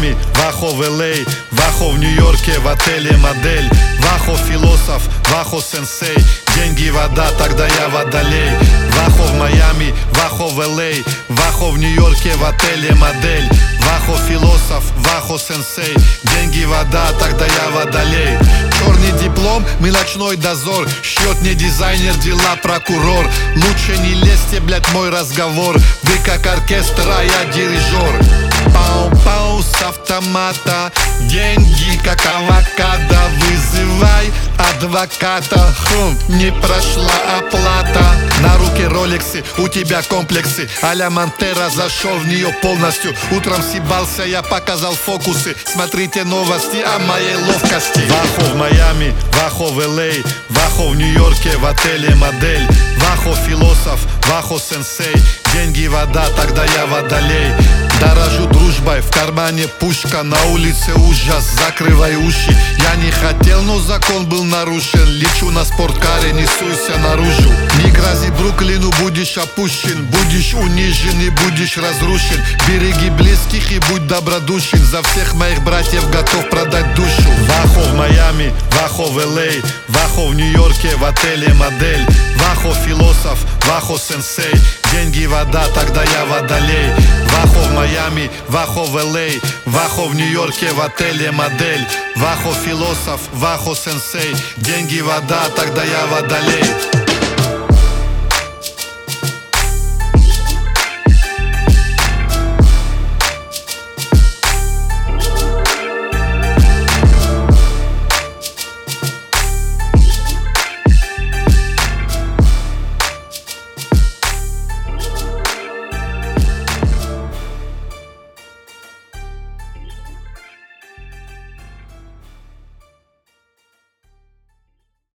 Майами, Вахо в Л.А., Вахо в Нью-Йорке, в отеле модель. Вахо философ, Вахо сенсей, деньги вода, тогда я водолей. Вахо в Майами, Вахо в Л.А., Вахо в Нью-Йорке, в отеле модель. Вахо философ, Вахо сенсей, деньги вода, тогда я водолей. Черный диплом, мы ночной дозор, счет не дизайнер, дела прокурор. Лучше не лезьте, блядь, мой разговор, вы как оркестр, а я дирижер. Пау-пау с автомата, деньги как авокадо, вызывай адвоката. Не прошла оплата. На руке роликсы, у тебя комплексы, а-ля Монтера, зашел в нее полностью. Утром съебался, я показал фокусы. Смотрите новости о моей ловкости. Вахо в Майами, Вахо в Л.А., Вахо в Нью-Йорке, в отеле модель. Вахо философ, Вахо сенсей, деньги вода, тогда я водолей. Дорожу дружбой, в кармане пушка, на улице ужас, закрывай уши. Я не хотел, но закон был нарушен. Лечу на спорткаре, несуйся наружу. Не грози Бруклину, будешь опущен, будешь унижен и будешь разрушен. Береги близких и будь добродушен, за всех моих братьев готов продать душу. Вахо в Майами, Вахо в Л.А., Вахо в Нью-Йорке, в отеле модель. Вахо философ, Вахо сенсей, деньги вода, тогда я водолей. Вахо в Майами, Вахо в Л.А., Вахо в Нью-Йорке, в отеле модель. Вахо философ, Вахо сенсей, деньги вода, тогда я водолей.